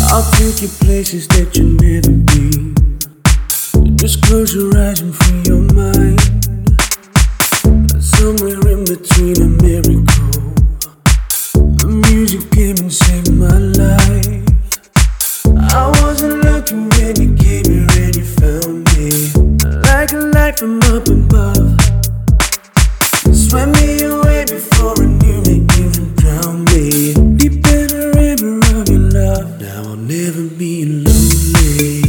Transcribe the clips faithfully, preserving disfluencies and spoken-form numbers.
I'll take you places that you've never been. Just close your eyes and free your mind. Somewhere in between a miracle, the music came and saved my life. I wasn't looking when you came here and you found me. Like a light from up above, swept me away before I knew it even drowned me. Deep in the river of your love, now I'll never be lonely.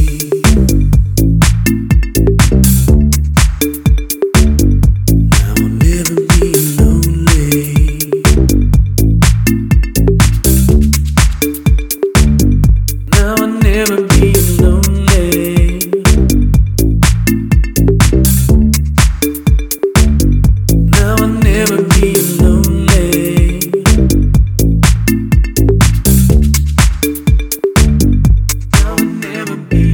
Now I'll never be lonely. Now I'll never be lonely. Now I'll never be lonely. Now I'll never be.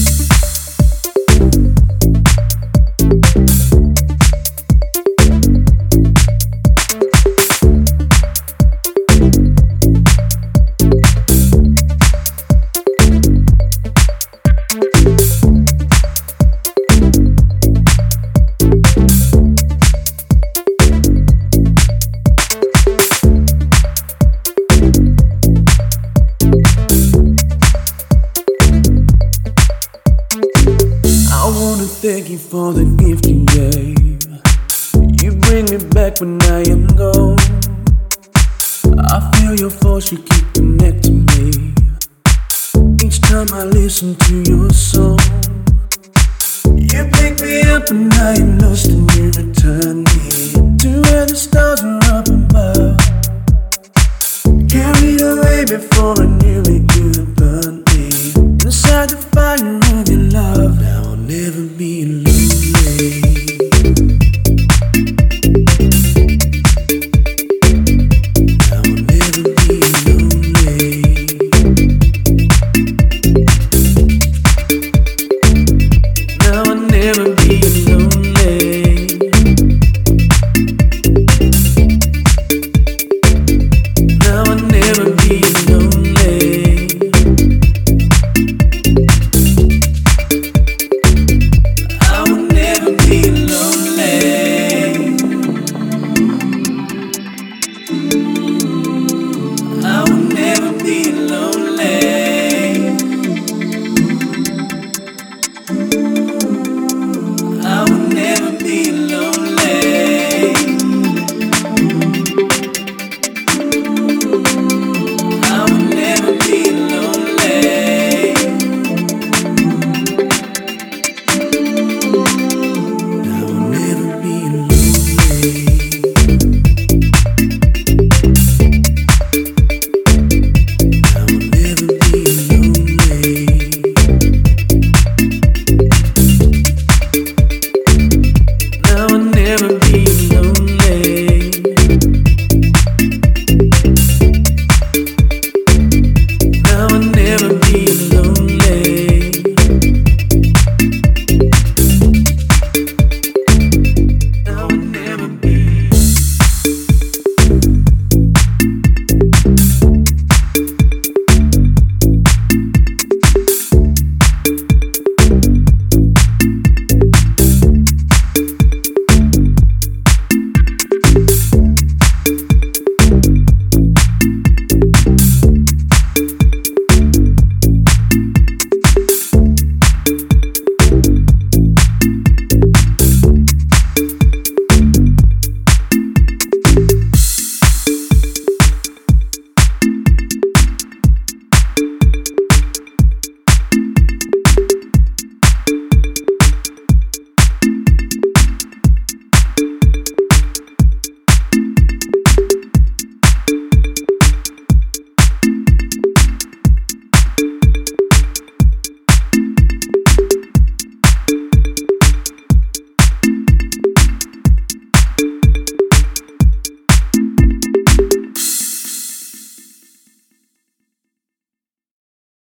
I wanna thank you for the gift you gave. You bring me back when I am gone. I feel your force, you keep connecting me. Each time I listen to your song, you pick me up and I am lost and you return me to where the stars are up above. Carried away before I knew